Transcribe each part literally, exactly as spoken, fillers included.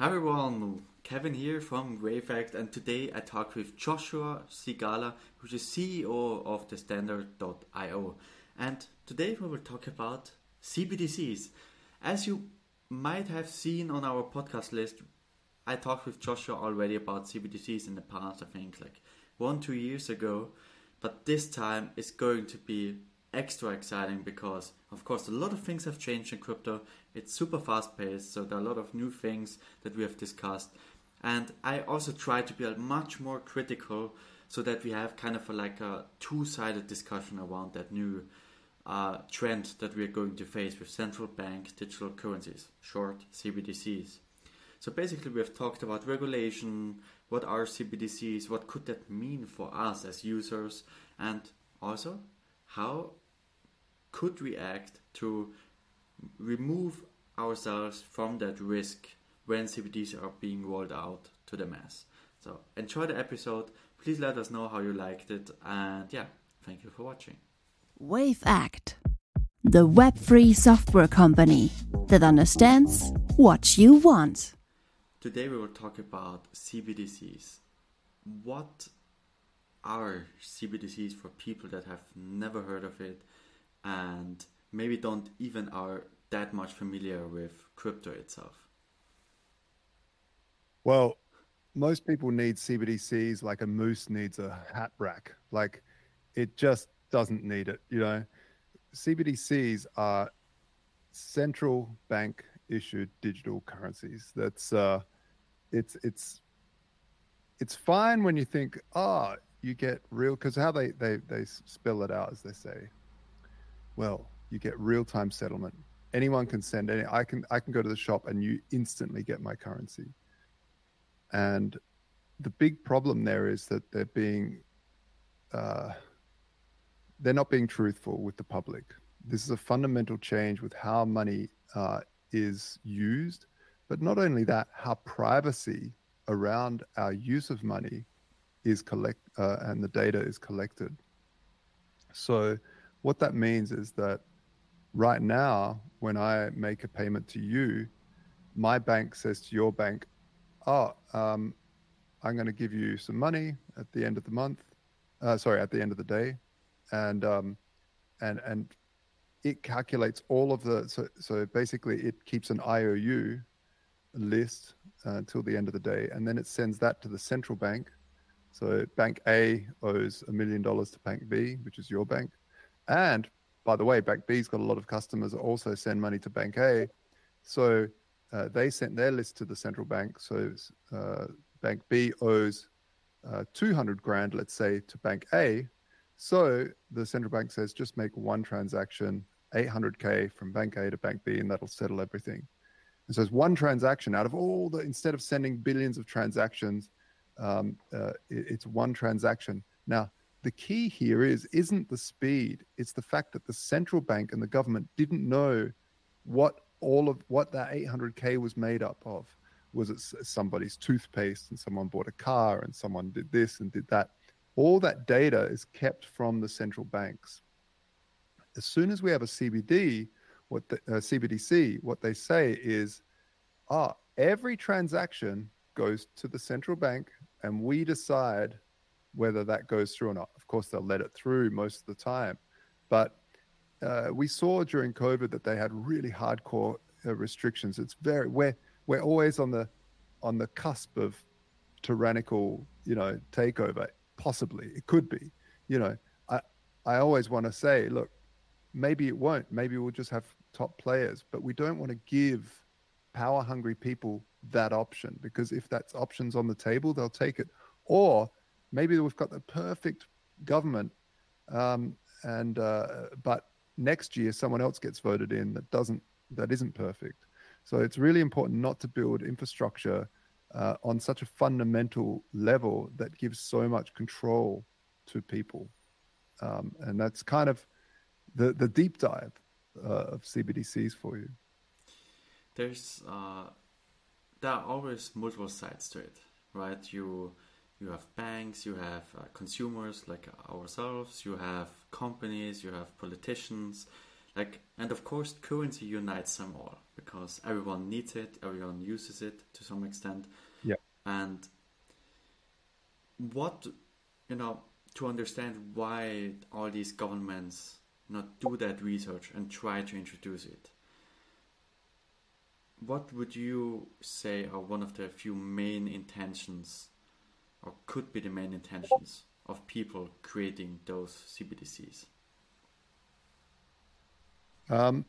Hi everyone, Kevin here from WaveAct, and today I talk with Joshua Sigala, who's the C E O of the Standard dot io. And today we will talk about C B D Cs. As you might have seen on our podcast list, I talked with Joshua already about C B D Cs in the past, I think like one, two years ago. But this time is going to be extra exciting because, of course, a lot of things have changed in crypto. It's super fast paced, so there are a lot of new things that we have discussed. And I also try to be much more critical so that we have kind of a, like a two-sided discussion around that new uh, trend that we are going to face with central bank digital currencies, short C B D Cs. So basically we have talked about regulation, what are C B D Cs, what could that mean for us as users, and also how could we act to remove ourselves from that risk when C B D Cs are being rolled out to the mass. So enjoy the episode, please let us know how you liked it, and yeah, thank you for watching. WaveAct, the web-free software company that understands what you want. Today we will talk about C B D Cs. What are C B D Cs for people that have never heard of it and maybe don't even are that much familiar with crypto itself? Well, most people need C B D Cs like a moose needs a hat rack. Like, it just doesn't need it, you know? C B D Cs are central bank issued digital currencies. That's uh it's it's it's fine when you think, oh, you get real, because how they, they they spell it out, as they say, well, you get real-time settlement. Anyone can send any, I can I can go to the shop and you instantly get my currency. And the big problem there is that they're being uh, they're not being truthful with the public. This is a fundamental change with how money uh, is used, but not only that, how privacy around our use of money is collect uh, and the data is collected. So what that means is that right now, when I make a payment to you, my bank says to your bank, oh, um, I'm going to give you some money at the end of the month, uh, sorry, at the end of the day. And um, and and it calculates all of the, so, so basically it keeps an I O U list uh, until the end of the day. And then it sends that to the central bank. So bank A owes a million dollars to bank B, which is your bank. And by the way, bank B's got a lot of customers that also send money to bank A. So uh, they sent their list to the central bank. So uh, bank B owes uh, two hundred grand, let's say, to bank A. So the central bank says, just make one transaction, eight hundred K from bank A to bank B, and that'll settle everything. And so it's one transaction out of all the, instead of sending billions of transactions, um, uh, it, it's one transaction. Now, the key here is, isn't the speed, it's the fact that the central bank and the government didn't know what all of what that eight hundred K was made up of. Was it somebody's toothpaste and someone bought a car and someone did this and did that? All that data is kept from the central banks. As soon as we have a C B D, what the uh, C B D C, what they say is, ah, every transaction goes to the central bank and we decide whether that goes through or not. Of course, they'll let it through most of the time. But uh, we saw during COVID that they had really hardcore uh, restrictions. It's very, we're, we're always on the, on the cusp of tyrannical, you know, takeover. Possibly, it could be, you know, I, I always want to say, look, maybe it won't, maybe we'll just have top players, but we don't want to give power hungry people that option, because if that's options on the table, they'll take it. Or maybe we've got the perfect government, um, and uh, but next year someone else gets voted in that doesn't, that isn't perfect. So it's really important not to build infrastructure uh, on such a fundamental level that gives so much control to people, um, and that's kind of the the deep dive uh, of C B D Cs for you. There's uh, there are always multiple sides to it, right? You you have banks, you have uh, consumers like ourselves, you have companies, you have politicians. Like, and of course, currency unites them all because everyone needs it, everyone uses it to some extent. Yeah. And what, you know, to understand why all these governments not do that research and try to introduce it, what would you say are one of the few main intentions, or could be the main intentions of people creating those C B D Cs? Um,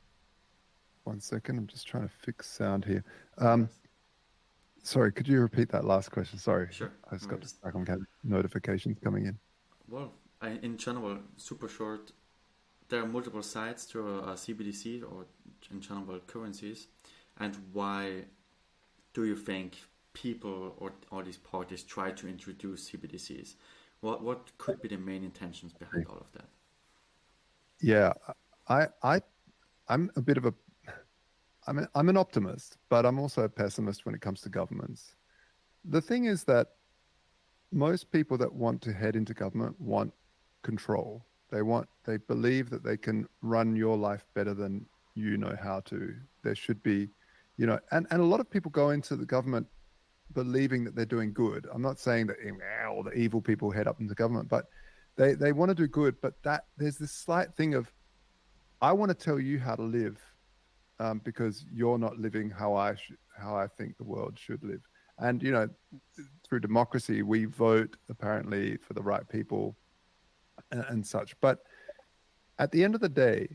one second, I'm just trying to fix sound here. Um, sorry, could you repeat that last question? Sorry, Sure. I just No got worries. stuck on having notifications coming in. Well, I, in general, super short, there are multiple sides to a, a C B D C or in general currencies. And why do you think people or all these parties try to introduce C B D Cs? What what could be the main intentions behind all of that? Yeah, I, I, I'm a bit of a, I'm, a, I'm an optimist, but I'm also a pessimist when it comes to governments. The thing is that most people that want to head into government want control. They want, they believe that they can run your life better than you know how to. There should be, you know, and, and a lot of people go into the government believing that they're doing good. I'm not saying that eh, all the evil people head up into government, but they, they want to do good. But that there's this slight thing of, I want to tell you how to live um, because you're not living how I sh- how I think the world should live. And, you know, through democracy, we vote apparently for the right people and, and such. But at the end of the day,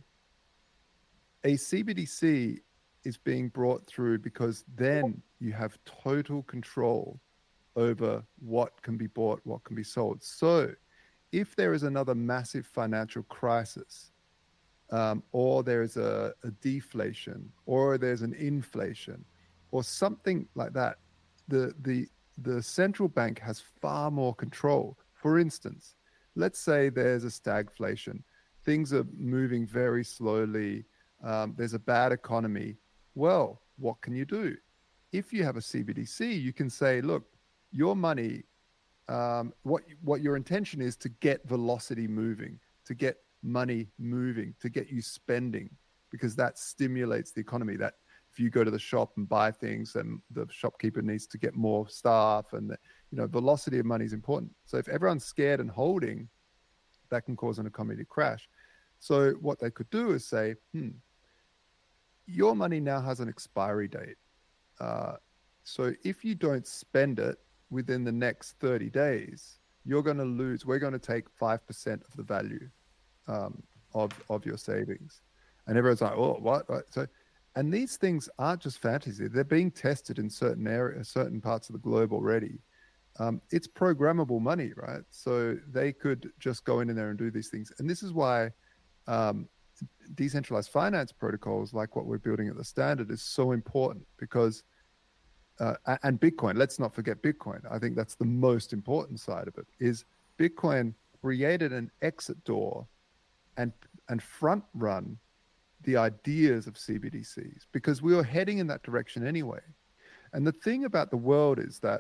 a C B D C is being brought through because then you have total control over what can be bought, what can be sold. So if there is another massive financial crisis, um, or there's a, a deflation, or there's an inflation, or something like that, the the the central bank has far more control. For instance, let's say there's a stagflation. Things are moving very slowly. Um, there's a bad economy. Well, what can you do? If you have a C B D C, you can say, look, your money, um, what what your intention is to get velocity moving, to get money moving, to get you spending, because that stimulates the economy. That if you go to the shop and buy things, then the shopkeeper needs to get more staff, and the, you know, velocity of money is important. So if everyone's scared and holding, that can cause an economy to crash. So what they could do is say, hmm, your money now has an expiry date. Uh, so if you don't spend it within the next thirty days, you're going to lose. We're going to take five percent of the value um, of of your savings. And everyone's like, oh, what? What? So, and these things aren't just fantasy. They're being tested in certain areas, certain parts of the globe already. Um, it's programmable money, right? So they could just go in there and do these things. And this is why um, decentralized finance protocols like what we're building at the Standard is so important, because uh, and Bitcoin, let's not forget Bitcoin. I think that's the most important side of it, is Bitcoin created an exit door and and front run the ideas of C B D Cs, because we were heading in that direction anyway. And the thing about the world is that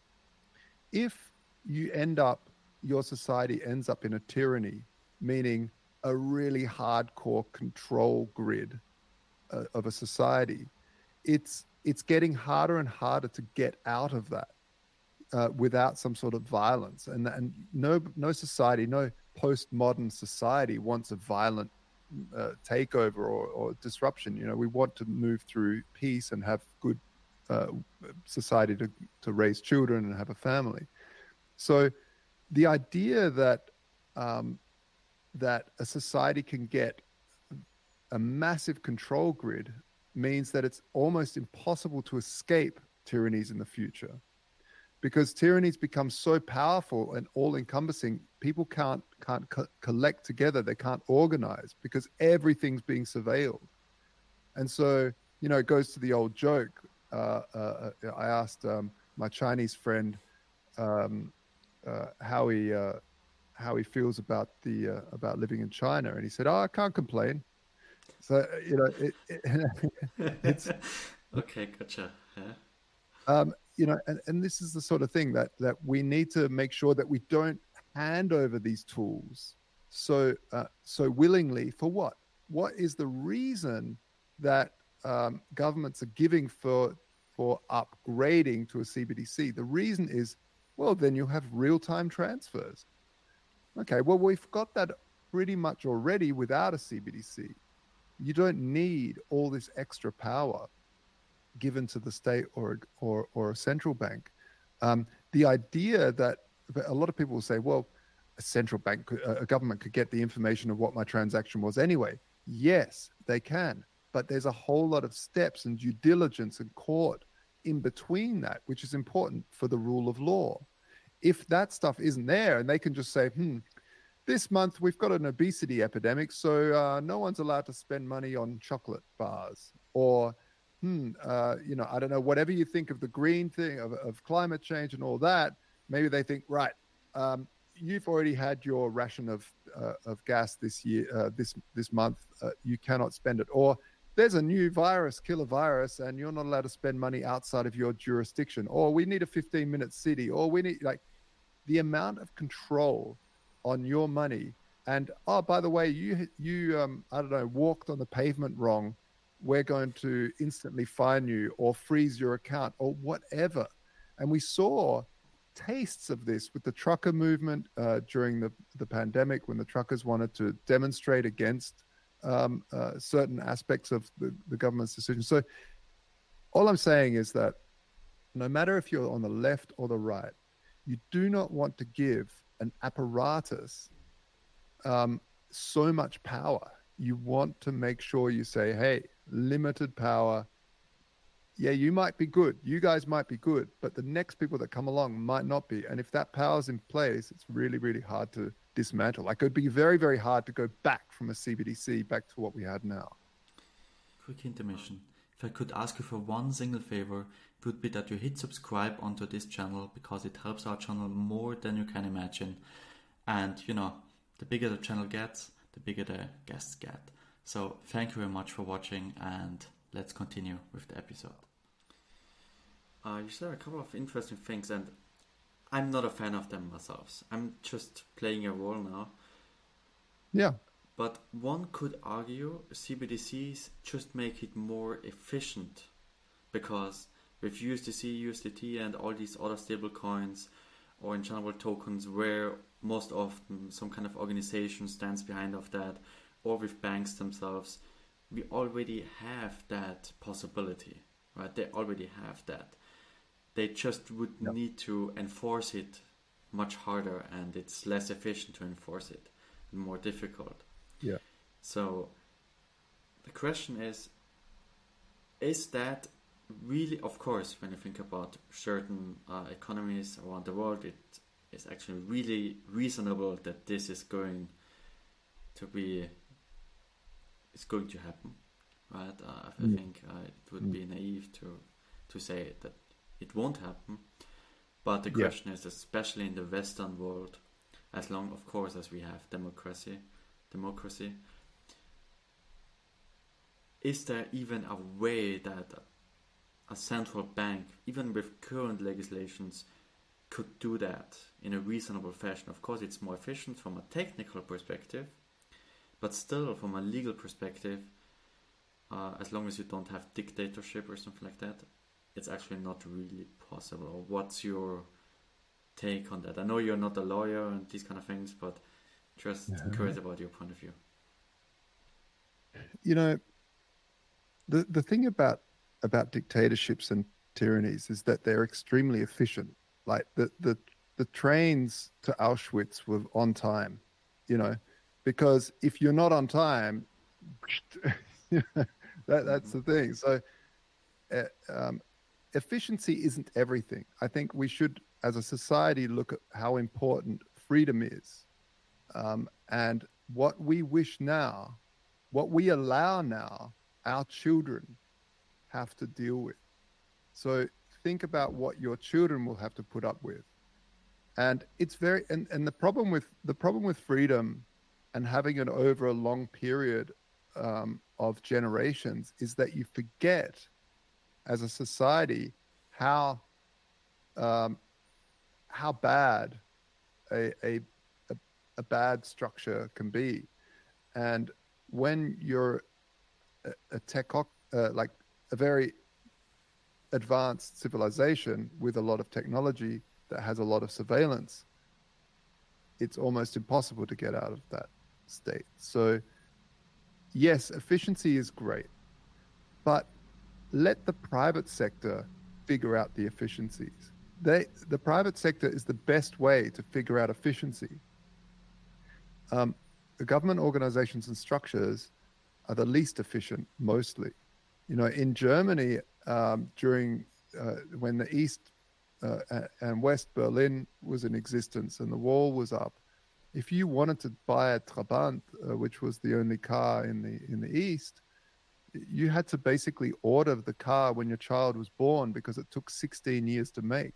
if you end up, your society ends up in a tyranny, meaning a really hardcore control grid uh, of a society, it's it's getting harder and harder to get out of that uh, without some sort of violence. And and no no society, no postmodern society wants a violent uh, takeover or, or disruption. You know, we want to move through peace and have good uh, society to to raise children and have a family. So the idea that um, that a society can get a massive control grid means that it's almost impossible to escape tyrannies in the future, because tyrannies become so powerful and all-encompassing. People can't can't co- collect together. They can't organize because everything's being surveilled. And so, you know, it goes to the old joke. Uh, uh, I asked um, my Chinese friend um, uh, how he uh, how he feels about the uh, about living in China, and he said, "Oh, I can't complain." So you know, it, it, it's okay, gotcha. Yeah. Um, you know, and, and this is the sort of thing that that we need to make sure that we don't hand over these tools so uh, so willingly. For what? what is the reason that um, governments are giving for for upgrading to a C B D C? The reason is, well, then you have real-time transfers. Okay, well, we've got that pretty much already without a C B D C. You don't need all this extra power given to the state or or, or a central bank. Um, the idea that a lot of people will say, well, a central bank, could, a government could get the information of what my transaction was anyway. Yes, they can, but there's a whole lot of steps and due diligence and court in between that, which is important for the rule of law. If that stuff isn't there and they can just say, hmm, this month we've got an obesity epidemic, so uh, no one's allowed to spend money on chocolate bars, or hmm, uh, you know, I don't know, whatever you think of the green thing of, of climate change and all that, maybe they think, right, um, you've already had your ration of uh, of gas this year, uh, this this month, uh, you cannot spend it, or there's a new virus, killer virus, and you're not allowed to spend money outside of your jurisdiction, or we need a fifteen minute city, or we need, like, the amount of control on your money. And, oh, by the way, you, you um, I don't know, walked on the pavement wrong, we're going to instantly fine you or freeze your account or whatever. And we saw tastes of this with the trucker movement uh, during the, the pandemic, when the truckers wanted to demonstrate against um, uh, certain aspects of the, the government's decision. So all I'm saying is that no matter if you're on the left or the right, you do not want to give an apparatus um, so much power. You want to make sure you say, hey, limited power. Yeah, you might be good. You guys might be good, but the next people that come along might not be. And if that power's in place, it's really, really hard to dismantle. Like, it would be very, very hard to go back from a C B D C back to what we had now. Quick intermission. If I could ask you for one single favor, it would be that you hit subscribe onto this channel, because it helps our channel more than you can imagine. And, you know, the bigger the channel gets, the bigger the guests get. So thank you very much for watching, and let's continue with the episode. Uh, you said a couple of interesting things, and I'm not a fan of them myself. I'm just playing a role now. Yeah. But one could argue C B D Cs just make it more efficient, because with U S D C, U S D T and all these other stable coins, or in general tokens, where most often some kind of organization stands behind of that, or with banks themselves, we already have that possibility, right? They already have that. They just would yep. need to enforce it much harder, and it's less efficient to enforce it and more difficult. Yeah. So the question is, is that really, of course, when you think about certain uh, economies around the world, it is actually really reasonable that this is going to be, it's going to happen, right? Uh, I mm. think uh, it would mm. be naive to to say that it won't happen. But the yeah. question is, especially in the Western world, as long, of course, as we have democracy, democracy, is there even a way that a central bank, even with current legislations, could do that in a reasonable fashion? Of course, it's more efficient from a technical perspective, but still from a legal perspective, uh, as long as you don't have dictatorship or something like that, it's actually not really possible. What's your take on that? I know you're not a lawyer and these kind of things, but just yeah. curious about your point of view. You know, the the thing about about dictatorships and tyrannies is that they're extremely efficient. Like the the the trains to Auschwitz were on time, you know, because if you're not on time, that that's the thing. So uh, um, efficiency isn't everything. I think we should, as a society, look at how important freedom is, um, and what we wish now, what we allow now, our children have to deal with. So think about what your children will have to put up with. And it's very, and, and the problem with the problem with freedom and having it over a long period um, of generations is that you forget as a society how um, how bad a, a a a bad structure can be. And when you're a, a tech, uh, like a very advanced civilization with a lot of technology that has a lot of surveillance, it's almost impossible to get out of that state. So yes, efficiency is great, but let the private sector figure out the efficiencies. They, the private sector is the best way to figure out efficiency. Um, the government organizations and structures are the least efficient, mostly. You know, in Germany, um, during uh, when the East uh, and West Berlin was in existence and the wall was up, if you wanted to buy a Trabant, uh, which was the only car in the in the East, you had to basically order the car when your child was born because it took sixteen years to make.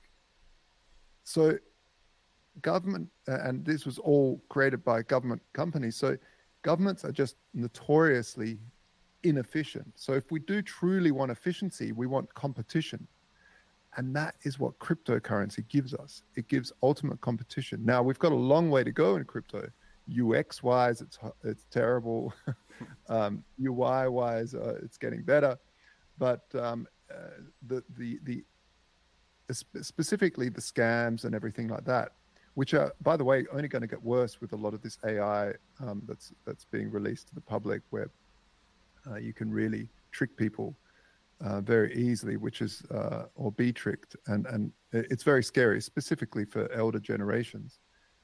So government, and this was all created by government companies. So governments are just notoriously inefficient. So if we do truly want efficiency, we want competition. And that is what cryptocurrency gives us. It gives ultimate competition. Now, we've got a long way to go in crypto. U X-wise, it's it's terrible. um, U I-wise, uh, it's getting better. But um, uh, the, the, the specifically the scams and everything like that, which are, by the way, only going to get worse with a lot of this A I um, that's that's being released to the public, where uh, you can really trick people uh, very easily, which is uh, or be tricked, and and it's very scary, specifically for elder generations.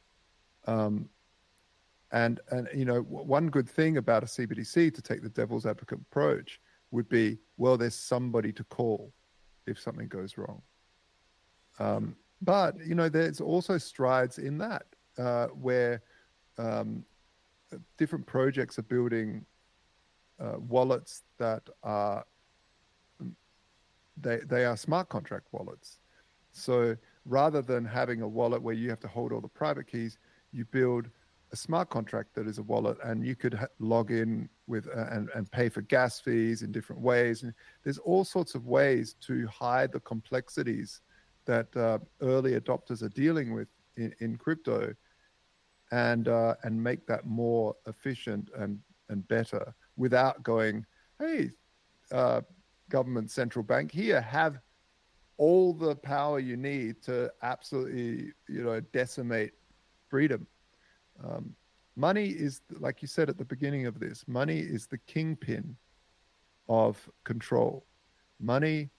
Um, and and you know, one good thing about a C B D C, to take the devil's advocate approach, would be, well, there's somebody to call if something goes wrong. Um, but you know, there's also strides in that uh, where um, different projects are building uh, wallets that are they they are smart contract wallets. So rather than having a wallet where you have to hold all the private keys, you build a smart contract that is a wallet, and you could ha- log in with uh, and and pay for gas fees in different ways. And there's all sorts of ways to hide the complexities that uh, early adopters are dealing with in, in crypto, and uh, and make that more efficient and and better without going, hey, uh, government central bank, here, have all the power you need to absolutely, you know, decimate freedom. Um, money is, like you said at the beginning of this, money is the kingpin of control. Money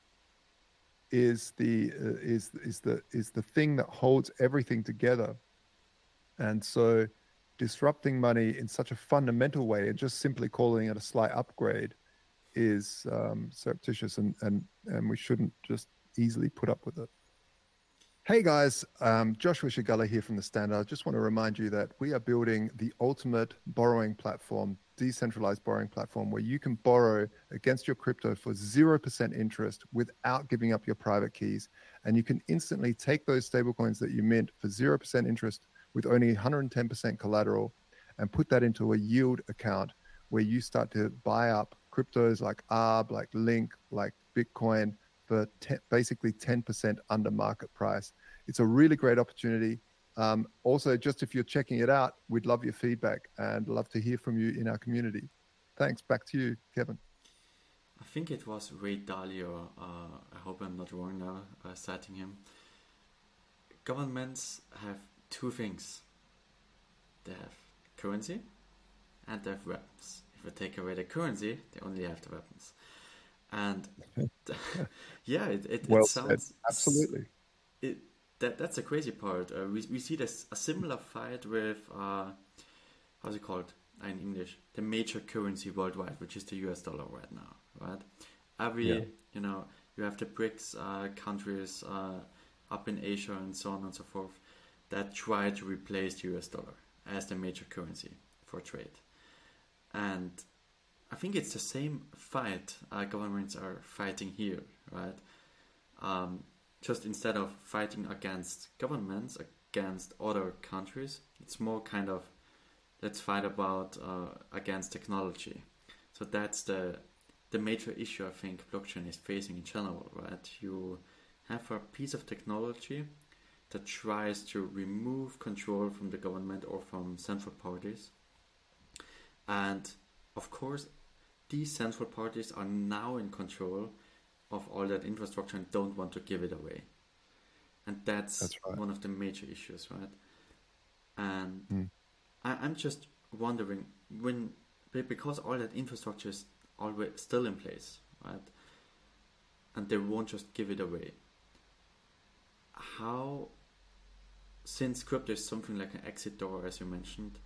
is the uh, is is the is the thing that holds everything together. And so disrupting money in such a fundamental way and just simply calling it a slight upgrade is um, surreptitious, and, and and we shouldn't just easily put up with it. Hey guys, um, Joshua Shigala here from The Standard. I just want to remind you that we are building the ultimate borrowing platform, decentralized borrowing platform, where you can borrow against your crypto for zero percent interest without giving up your private keys. And you can instantly take those stablecoins that you mint for zero percent interest with only one hundred ten percent collateral and put that into a yield account where you start to buy up cryptos like A R B, like Link, like Bitcoin for ten, basically ten percent under market price. It's a really great opportunity. Um, also, just if you're checking it out, we'd love your feedback and love to hear from you in our community. Thanks. Back to you, Kevin. I think it was Ray Dalio, uh, I hope I'm not wrong now, uh, citing him. Governments have two things. They have currency and they have weapons. If we take away the currency, they only have the weapons. And yeah, it, it, well it sounds... said. Absolutely. It, that That's a crazy part. Uh, we, we see this a similar fight with, uh, how's it called in English? The major currency worldwide, which is the U S dollar right now, right? Every, yeah. you know, you have the BRICS uh, countries uh, up in Asia and so on and so forth that try to replace the U S dollar as the major currency for trade. And I think it's the same fight uh, governments are fighting here, right? Um, just instead of fighting against governments, against other countries, it's more kind of, let's fight about uh, against technology. So that's the the major issue I think blockchain is facing in general, right? You have a piece of technology that tries to remove control from the government or from central parties. And of course, these central parties are now in control of all that infrastructure and don't want to give it away. And that's, That's right. one of the major issues, right? And Mm. I, I'm just wondering, when because all that infrastructure is always still in place, right? And they won't just give it away. How, since crypto is something like an exit door, as you mentioned,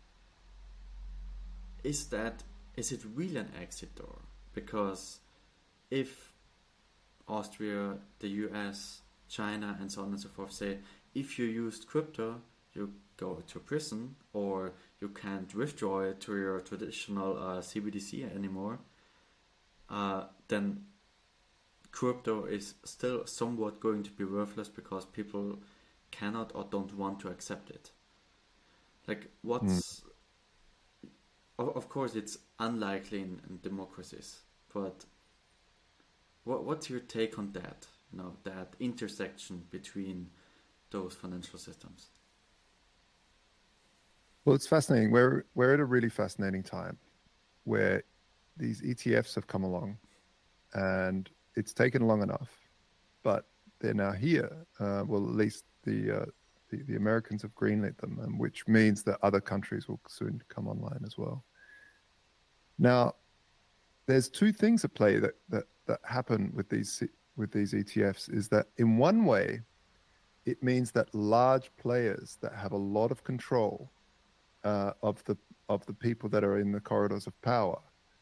is that is it really an exit door? Because if Austria, the U S, China, and so on and so forth say, if you used crypto, you go to prison, or you can't withdraw it to your traditional uh, C B D C anymore, uh, then crypto is still somewhat going to be worthless because people cannot or don't want to accept it. Like, what's... Mm. Of, of course, it's unlikely in, in democracies, but what what's your take on that? You know, that intersection between those financial systems? Well, it's fascinating. We're we're at a really fascinating time where these E T Fs have come along, and it's taken long enough, but they're now here. Uh, well, at least the, uh, the the Americans have greenlit them, and which means that other countries will soon come online as well. Now, there's two things at play that that that happen with these with these E T Fs. Is that in one way, it means that large players that have a lot of control uh, of the of the people that are in the corridors of power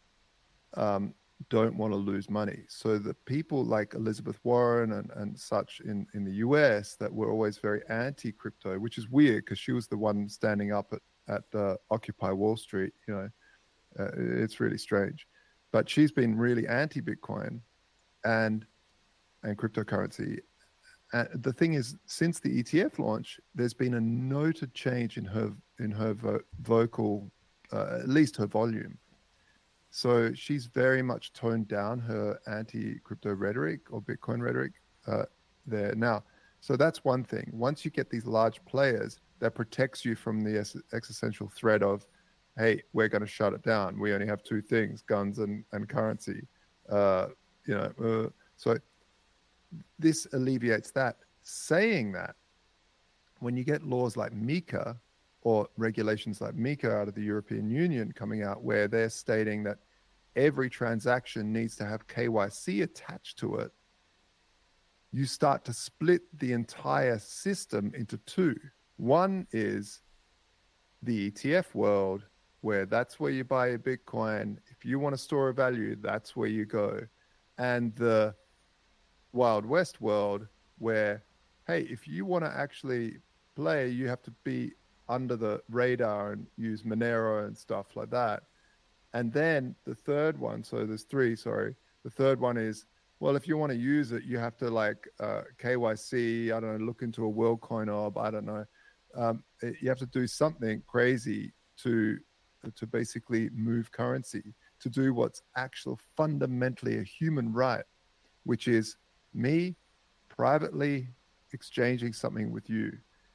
um, don't want to lose money. So the people like Elizabeth Warren and, and such in, in the U S that were always very anti-crypto, which is weird because she was the one standing up at, at uh, Occupy Wall Street, you know, uh, it's really strange. But she's been really anti-Bitcoin and and cryptocurrency. Uh, the thing is, since the E T F launch, there's been a noted change in her in her vo- vocal, uh, at least her volume. So she's very much toned down her anti-crypto rhetoric or Bitcoin rhetoric uh, there now. So that's one thing. Once you get these large players, that protects you from the ex- existential threat of, hey, we're going to shut it down. We only have two things, guns and, and currency. Uh, you know, uh, so this alleviates that. Saying that, when you get laws like MiCA or regulations like MiCA out of the European Union coming out, where they're stating that every transaction needs to have K Y C attached to it, you start to split the entire system into two. One is the E T F world, where that's where you buy your Bitcoin. If you want to store a value, that's where you go. And the Wild West world, where, hey, if you want to actually play, you have to be under the radar and use Monero and stuff like that. And then the third one, so there's three, sorry. The third one is, well, if you want to use it, you have to like uh, K Y C, I don't know, look into a WorldCoin orb, I don't know. Um, it, you have to do something crazy to to basically move currency, to do what's actual fundamentally a human right, which is me privately exchanging something with you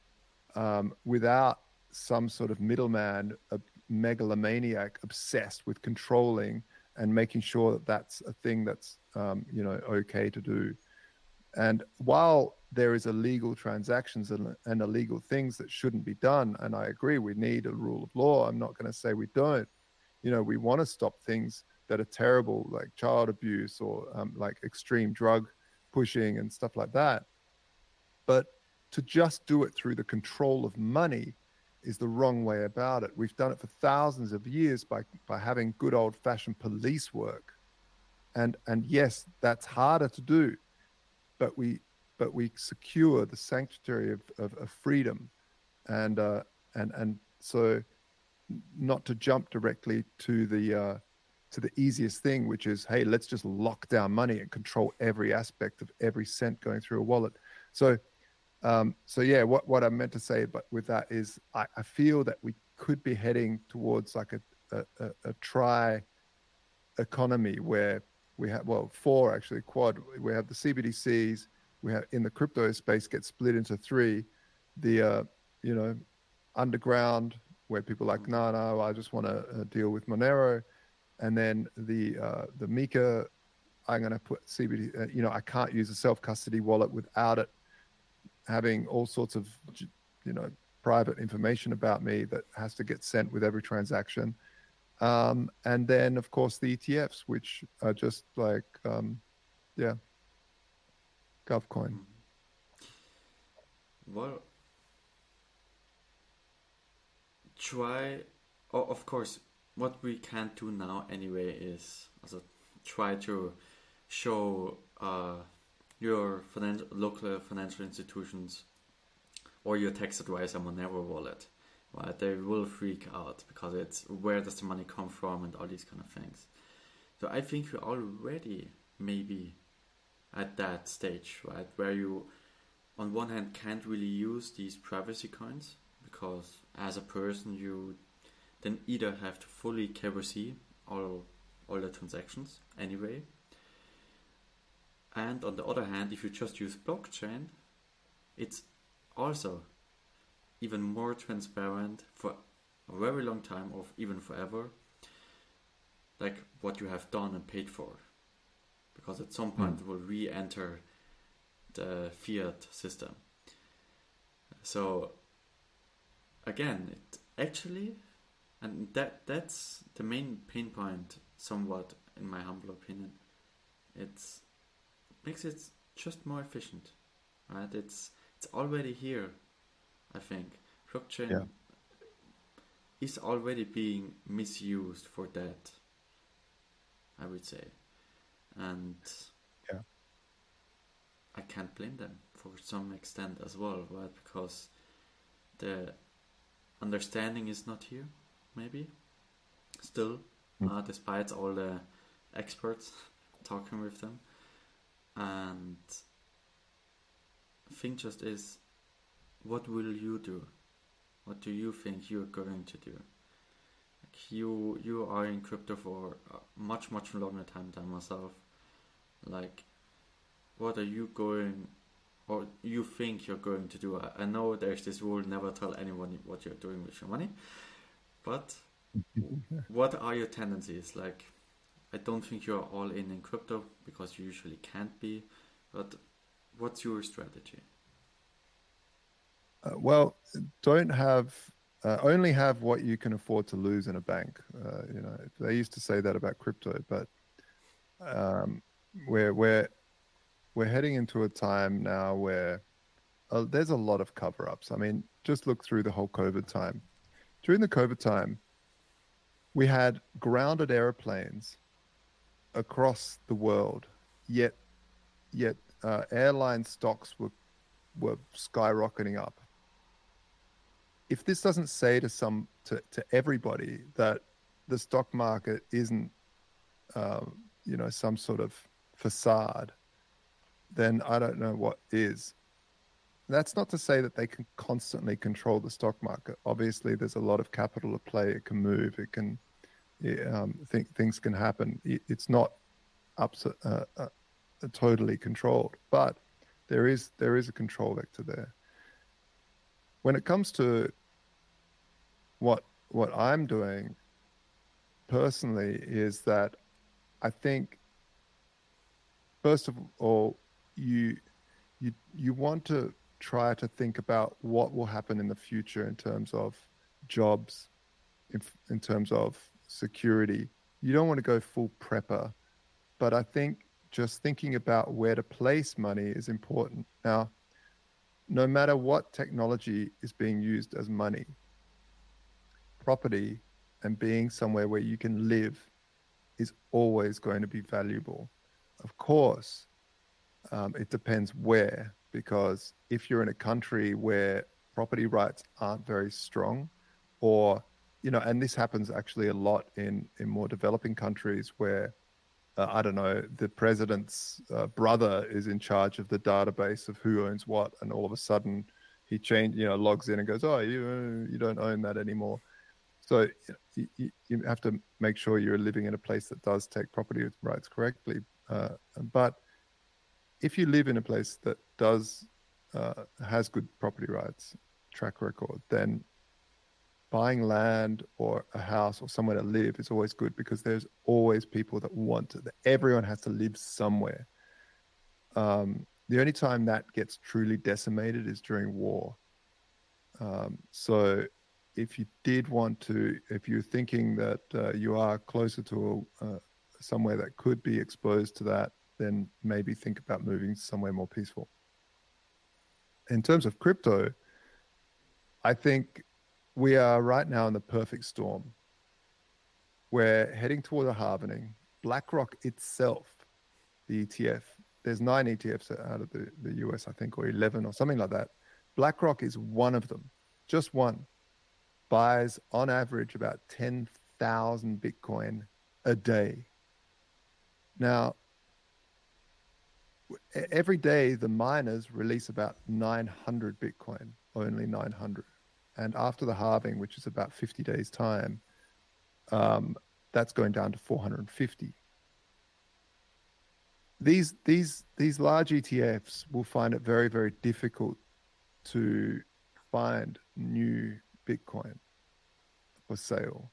um, without some sort of middleman, a megalomaniac obsessed with controlling and making sure that that's a thing that's, um, you know, okay to do. And while there is illegal transactions and, and illegal things that shouldn't be done, and I agree, we need a rule of law. I'm not going to say we don't. You know, we want to stop things that are terrible, like child abuse or um, like extreme drug pushing and stuff like that. But to just do it through the control of money is the wrong way about it. We've done it for thousands of years by, by having good old-fashioned police work. And and yes, that's harder to do, but we but we secure the sanctuary of, of, of freedom. And uh, and and so not to jump directly to the uh, to the easiest thing, which is, hey, let's just lock down money and control every aspect of every cent going through a wallet. So, um, so yeah, what, what I meant to say, but with that is, I, I feel that we could be heading towards like a a, a, a tri economy where we have, well, four actually, quad. We have the C B D Cs. We have in the crypto space get split into three. The uh, you know underground, where people are like, no, no, I just want to uh, deal with Monero. and then the uh, the Mika, I'm going to put C B D. Uh, you know, I can't use a self custody wallet without it having all sorts of, you know, private information about me that has to get sent with every transaction. Um, and then, of course, the E T Fs, which are just like, um, yeah, GovCoin. Well, try, oh, of course, what we can't do now anyway is also try to show uh, your financial, local financial institutions or your tax advisor Monero wallet. Right? They will freak out because it's where does the money come from and all these kind of things. So I think you're already maybe at that stage, right, where you on one hand can't really use these privacy coins because as a person you then either have to fully K Y C all all the transactions anyway, and on the other hand, if you just use blockchain, it's also even more transparent for a very long time or even forever, like what you have done and paid for, because at some point mm. it will re-enter the fiat system. So again, it actually, and that that's the main pain point somewhat in my humble opinion, it's makes it just more efficient, right? It's it's already here. I think blockchain yeah. is already being misused for that, I would say, and yeah. I can't blame them for some extent as well, right? Because the understanding is not here, maybe still, mm. uh, despite all the experts talking with them, and thing just is, what will you do? What do you think you're going to do? Like you, you are in crypto for a much, much longer time than myself. Like, what are you going, or you think you're going to do? I, I know there's this rule: never tell anyone what you're doing with your money. But what are your tendencies? Like, I don't think you're all in in crypto because you usually can't be. But what's your strategy? Uh, well, don't have uh, only have what you can afford to lose in a bank. Uh, you know, they used to say that about crypto, but um, we're we're we're heading into a time now where uh, there's a lot of cover-ups. I mean, just look through the whole COVID time. During the COVID time, we had grounded airplanes across the world, yet yet uh, airline stocks were were skyrocketing up. If this doesn't say to some to, to everybody that the stock market isn't, um, you know, some sort of facade, then I don't know what is. That's not to say that they can constantly control the stock market. Obviously, there's a lot of capital at play. It can move. It can, um, th- things can happen. It, it's not up to, uh, uh, totally controlled, but there is there is a control vector there. When it comes to what what I'm doing personally is that I think first of all you you you want to try to think about what will happen in the future in terms of jobs, in, in terms of security. You don't want to go full prepper, but I think just thinking about where to place money is important. Now, no matter what technology is being used as money, property and being somewhere where you can live is always going to be valuable. Of course, um, it depends where, because if you're in a country where property rights aren't very strong, or, you know, and this happens actually a lot in, in more developing countries where Uh, I don't know, the president's uh, brother is in charge of the database of who owns what, and all of a sudden he change, you know, logs in and goes, oh, you you don't own that anymore. So you, you have to make sure you're living in a place that does take property rights correctly. Uh, but if you live in a place that does uh, has good property rights track record, then buying land or a house or somewhere to live is always good because there's always people that want to. Everyone has to live somewhere. Um, the only time that gets truly decimated is during war. Um, so if you did want to, if you're thinking that uh, you are closer to uh, somewhere that could be exposed to that, then maybe think about moving somewhere more peaceful. In terms of crypto, I think we are right now in the perfect storm. We're heading toward a halvening. BlackRock itself, the E T F, there's nine E T Fs out of the, the U S, I think, or eleven or something like that. BlackRock is one of them, just one, buys on average about ten thousand Bitcoin a day. Now, every day the miners release about nine hundred Bitcoin, only nine hundred. And after the halving, which is about fifty days time, um, that's going down to four hundred fifty. These, these, these large E T Fs will find it very, very difficult to find new Bitcoin for sale.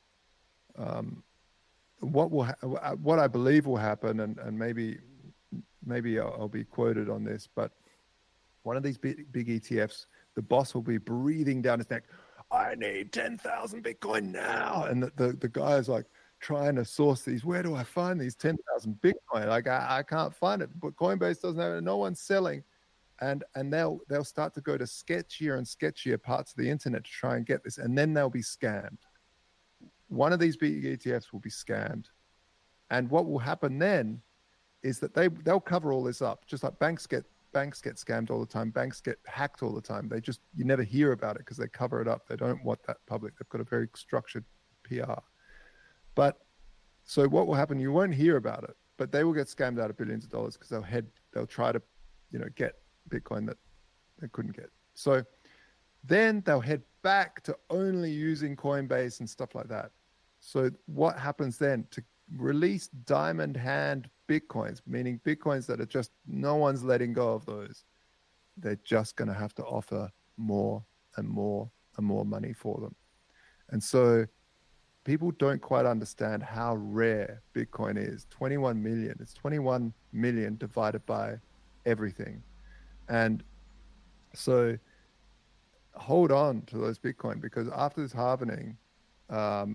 Um, what will ha- what I believe will happen, and, and maybe maybe I'll, I'll be quoted on this, but one of these big, big E T Fs, the boss will be breathing down his neck, I need ten thousand Bitcoin now. And the, the, the guy is like trying to source these. Where do I find these ten thousand Bitcoin? Like, I, I can't find it. But Coinbase doesn't have it. No one's selling. And and they'll they'll start to go to sketchier and sketchier parts of the internet to try and get this. And then they'll be scammed. One of these big E T Fs will be scammed. And what will happen then is that they, they'll cover all this up, just like banks get banks get scammed all the time. Banks get hacked all the time. They just, you never hear about it because they cover it up. They don't want that public. They've got a very structured P R. But so what will happen, you won't hear about it, but they will get scammed out of billions of dollars because they'll head, they'll try to, you know, get Bitcoin that they couldn't get. So then they'll head back to only using Coinbase and stuff like that. So what happens then? To release diamond hand Bitcoins, meaning Bitcoins that are just, no one's letting go of those, they're just going to have to offer more and more and more money for them. And so people don't quite understand how rare Bitcoin is. twenty-one million. It's twenty-one million divided by everything. And so hold on to those Bitcoin, because after this halvening, um,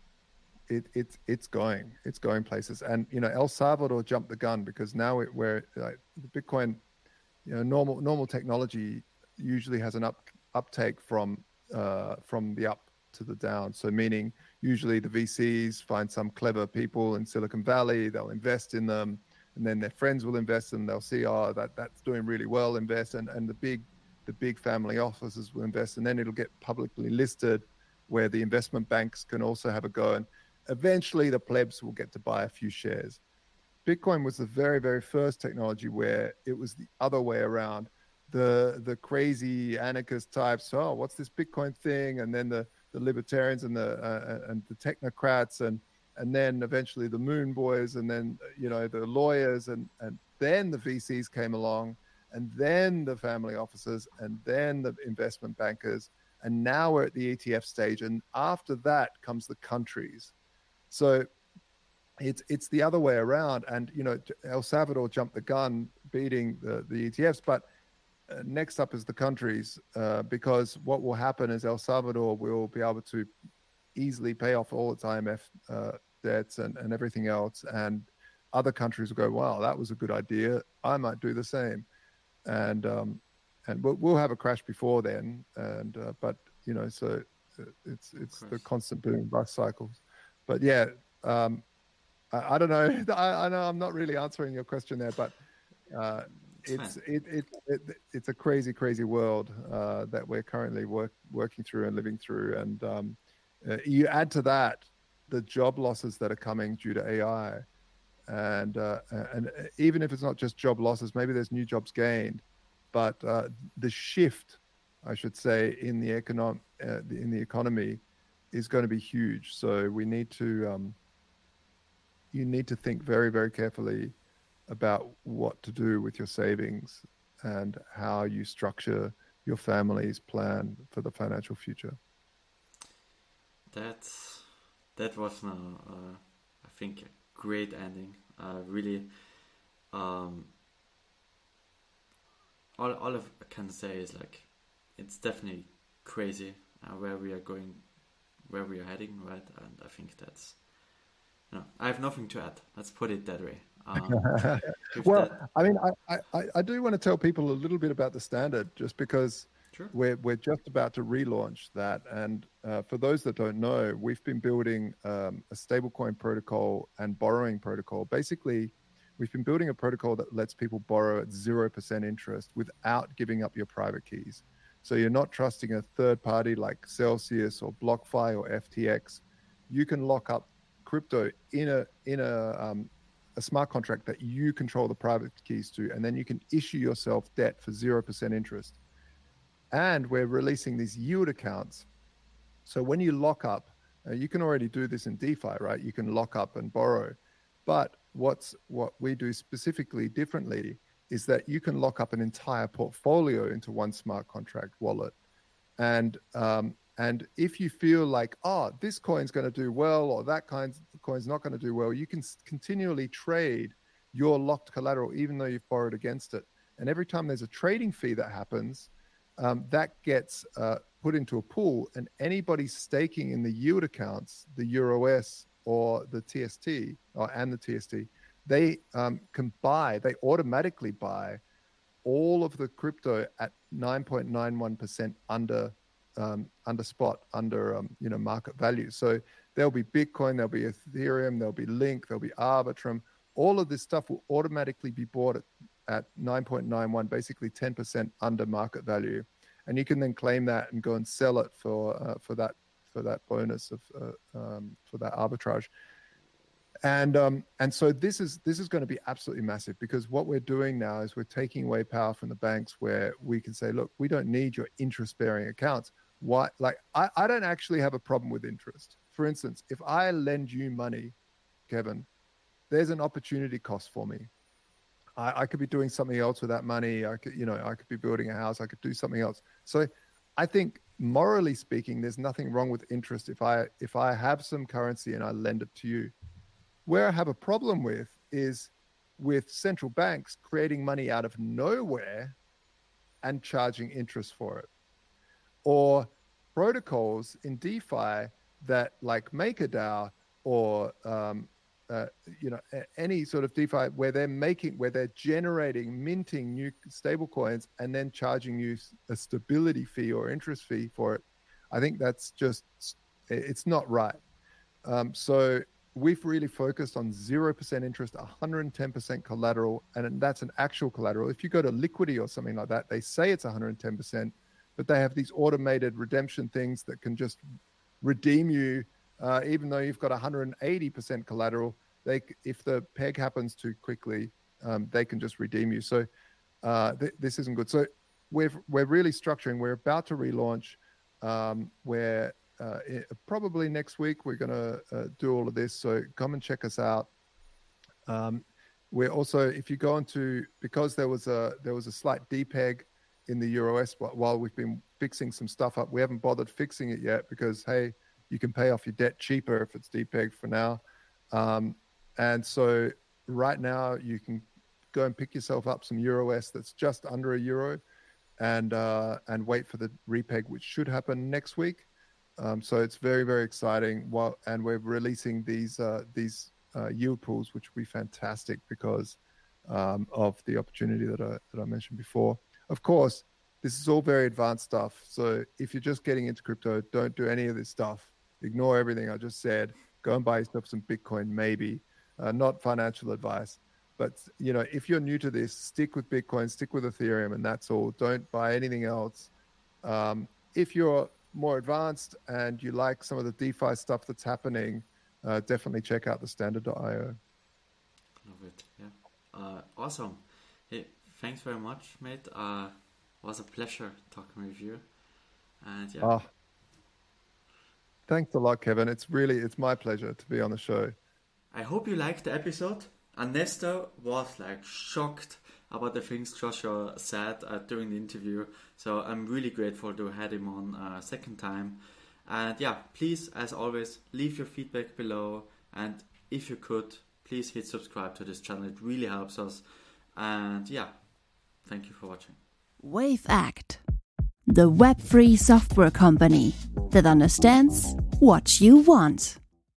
It, it's it's going it's going places. And you know, El Salvador jumped the gun, because now it, where like, Bitcoin, you know, normal normal technology usually has an up uptake from uh, from the up to the down. So meaning usually the V Cs find some clever people in Silicon Valley, they'll invest in them, and then their friends will invest and they'll see, oh, that that's doing really well, invest, and and the big the big family offices will invest, and then it'll get publicly listed where the investment banks can also have a go, and eventually the plebs will get to buy a few shares. Bitcoin was the very, very first technology where it was the other way around. The the crazy anarchist types, oh, what's this Bitcoin thing? And then the, the libertarians and the uh, and the technocrats, and and then eventually the moon boys, and then, you know, the lawyers, and and then the V Cs came along, and then the family offices, and then the investment bankers, and now we're at the E T F stage, and after that comes the countries. So it's it's the other way around. And, you know, El Salvador jumped the gun beating the, the E T Fs, but uh, next up is the countries, uh, because what will happen is El Salvador will be able to easily pay off all its I M F uh, debts and, and everything else. And other countries will go, wow, that was a good idea. I might do the same. And um, and we'll, we'll have a crash before then. And uh, but, you know, so it's it's the constant boom and bust cycles. But yeah, um, I, I don't know. I, I know I'm not really answering your question there, but uh, it's it, it, it it's a crazy, crazy world uh, that we're currently work, working through and living through. And um, uh, you add to that the job losses that are coming due to A I, and uh, and even if it's not just job losses, maybe there's new jobs gained, but uh, the shift, I should say, in the econom uh, in the economy is going to be huge. So we need to, um, you need to think very, very carefully about what to do with your savings and how you structure your family's plan for the financial future. That's that was now, uh, I think, a great ending. Uh, really, um, all all of I can say is like, it's definitely crazy uh, where we are going, where we are heading, right? And I think that's, you know, I have nothing to add. Let's put it that way. Um, well, that... I mean, I, I, I do want to tell people a little bit about the standard, just because sure. we're we're just about to relaunch that. And uh, for those that don't know, we've been building um, a stablecoin protocol and borrowing protocol. Basically, we've been building a protocol that lets people borrow at zero percent interest without giving up your private keys. So you're not trusting a third party like Celsius or BlockFi or F T X. You can lock up crypto in a in a um, a smart contract that you control the private keys to, and then you can issue yourself debt for zero percent interest. And we're releasing these yield accounts. So when you lock up, uh, you can already do this in DeFi, right? You can lock up and borrow. But what's what we do specifically differently is that you can lock up an entire portfolio into one smart contract wallet. And um, and if you feel like, oh, this coin's going to do well, or that kind coin's not going to do well, you can continually trade your locked collateral, even though you've borrowed against it. And every time there's a trading fee that happens, um, that gets uh, put into a pool, and anybody staking in the yield accounts, the E U R O S or the T S T, or and the T S T, they um, can buy, they automatically buy all of the crypto at nine point nine one percent under um, under spot, under um, you know market value. So there'll be Bitcoin, there'll be Ethereum, there'll be Link, there'll be Arbitrum. All of this stuff will automatically be bought at, at nine point nine one, basically ten percent under market value, and you can then claim that and go and sell it for uh, for that for that bonus of uh, um, for that arbitrage. And um, and so this is this is going to be absolutely massive, because what we're doing now is we're taking away power from the banks, where we can say, look, we don't need your interest-bearing accounts. Why? Like I, I don't actually have a problem with interest. For instance, if I lend you money, Kevin, there's an opportunity cost for me. I, I could be doing something else with that money. I could, you know, I could be building a house. I could do something else. So I think, morally speaking, there's nothing wrong with interest if I if I have some currency and I lend it to you. Where I have a problem with is with central banks creating money out of nowhere and charging interest for it, or protocols in DeFi that, like MakerDAO or um, uh, you know any sort of DeFi where they're making where they're generating, minting new stable coins and then charging you a stability fee or interest fee for it. I think that's just, it's not right. Um, so we've really focused on zero percent interest, one hundred ten percent collateral, and that's an actual collateral. If you go to Liquidity or something like that, they say it's one hundred ten percent, but they have these automated redemption things that can just redeem you, uh, even though you've got one hundred eighty percent collateral. They, if the peg happens too quickly, um, they can just redeem you. So uh, th- this isn't good. So we're we're really structuring. We're about to relaunch. Um, where Uh, it, probably next week we're going to uh, do all of this, so come and check us out. Um, we're also, if you go into, because there was a there was a slight depeg in the E U R O S while we've been fixing some stuff up. We haven't bothered fixing it yet because, hey, you can pay off your debt cheaper if it's depegged for now. Um, and so right now you can go and pick yourself up some E U R O S that's just under a euro, and uh, and wait for the repeg, which should happen next week. Um, so it's very, very exciting. Well, and we're releasing these uh, these uh, yield pools, which will be fantastic because um, of the opportunity that I that I mentioned before. Of course, this is all very advanced stuff. So if you're just getting into crypto, don't do any of this stuff. Ignore everything I just said. Go and buy yourself some Bitcoin, maybe. Uh, not financial advice, but you know, if you're new to this, stick with Bitcoin, stick with Ethereum, and that's all. Don't buy anything else. Um, if you're more advanced and you like some of the DeFi stuff that's happening, uh, definitely check out the standard dot io. Love it. Yeah. Uh, awesome. Hey, thanks very much, mate. Uh, it was a pleasure talking with you. And yeah. Oh, thanks a lot, Kevin. It's really, it's my pleasure to be on the show. I hope you liked the episode. Ernesto was like shocked about the things Joshua said uh, during the interview. So I'm really grateful to have him on a uh, second time. And yeah, please, as always, leave your feedback below. And if you could, please hit subscribe to this channel. It really helps us. And yeah, thank you for watching. WaveAct, the web-free software company that understands what you want.